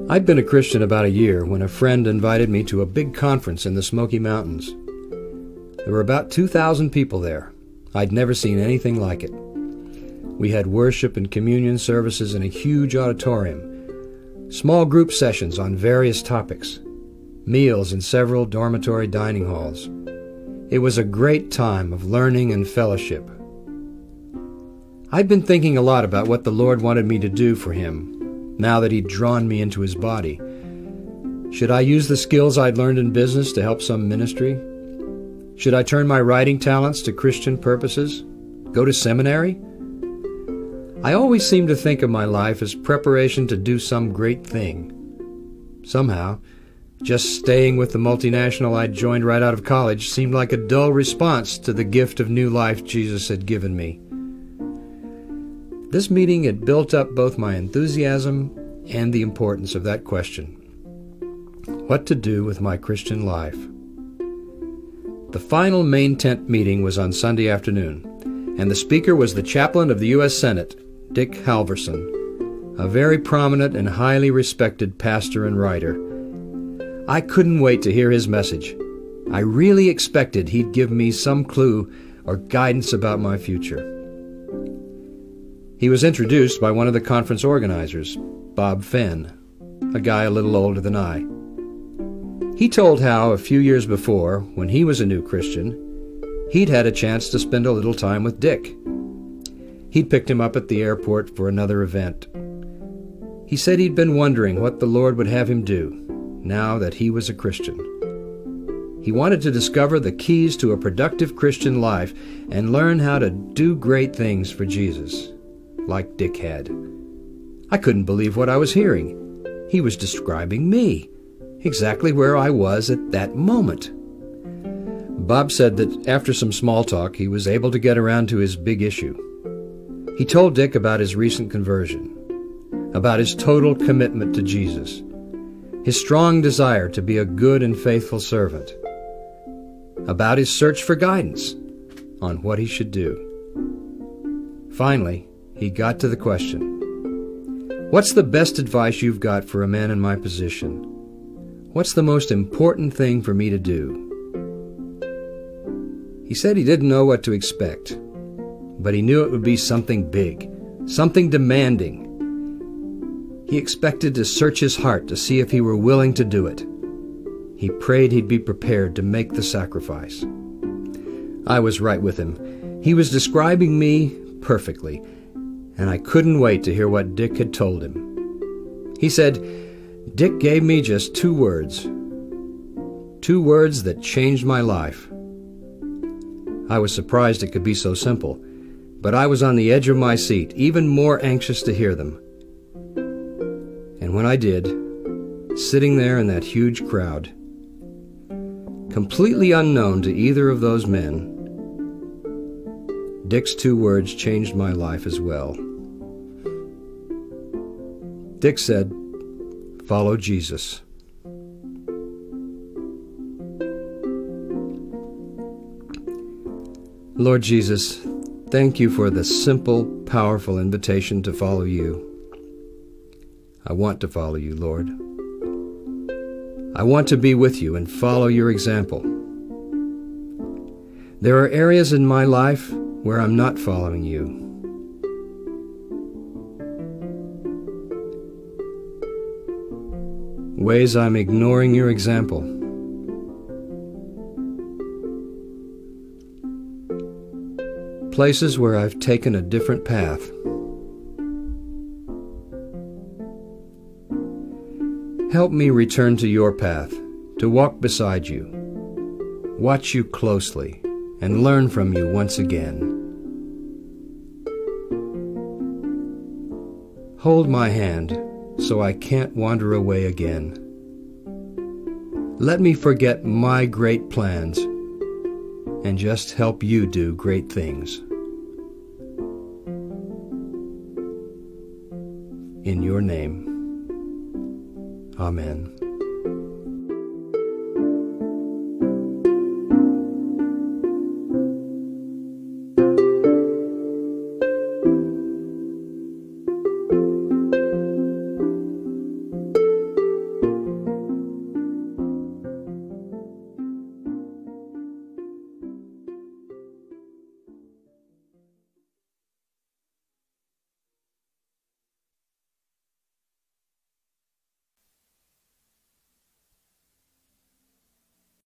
I'd been a Christian about a year when a friend invited me to a big conference in the Smoky Mountains. There were about 2,000 people there. I'd never seen anything like it. We had worship and communion services in a huge auditorium, small group sessions on various topics, meals in several dormitory dining halls. It was a great time of learning and fellowship. I'd been thinking a lot about what the Lord wanted me to do for Him, now that He'd drawn me into His body. Should I use the skills I'd learned in business to help some ministry? Should I turn my writing talents to Christian purposes? Go to seminary? I always seemed to think of my life as preparation to do some great thing. Somehow, just staying with the multinational I'd joined right out of college seemed like a dull response to the gift of new life Jesus had given me. This meeting had built up both my enthusiasm and the importance of that question. What to do with my Christian life? The final main tent meeting was on Sunday afternoon, and the speaker was the chaplain of the U.S. Senate, Dick Halverson, a very prominent and highly respected pastor and writer. I couldn't wait to hear his message. I really expected he'd give me some clue or guidance about my future. He was introduced by one of the conference organizers, Bob Fenn, a guy a little older than I. He told how a few years before, when he was a new Christian, he'd had a chance to spend a little time with Dick. He'd picked him up at the airport for another event. He said he'd been wondering what the Lord would have him do, now that he was a Christian. He wanted to discover the keys to a productive Christian life and learn how to do great things for Jesus, like Dick had. I couldn't believe what I was hearing. He was describing me, exactly where I was at that moment. Bob said that after some small talk, he was able to get around to his big issue. He told Dick about his recent conversion, about his total commitment to Jesus, his strong desire to be a good and faithful servant, about his search for guidance on what he should do. Finally, he got to the question, what's the best advice you've got for a man in my position? What's the most important thing for me to do? He said he didn't know what to expect, but he knew it would be something big, something demanding. He expected to search his heart to see if he were willing to do it. He prayed he'd be prepared to make the sacrifice. I was right with him. He was describing me perfectly, and I couldn't wait to hear what Dick had told him. He said, Dick gave me just 2 words. 2 words that changed my life. I was surprised it could be so simple, but I was on the edge of my seat, even more anxious to hear them. And when I did, sitting there in that huge crowd, completely unknown to either of those men, Dick's 2 words changed my life as well. Dick said, "Follow Jesus." Lord Jesus, thank you for the simple, powerful invitation to follow you. I want to follow you, Lord. I want to be with you and follow your example. There are areas in my life where I'm not following you. Ways I'm ignoring your example. Places where I've taken a different path. Help me return to your path, to walk beside you, watch you closely, and learn from you once again. Hold my hand so I can't wander away again. Let me forget my great plans and just help you do great things. In your name, amen.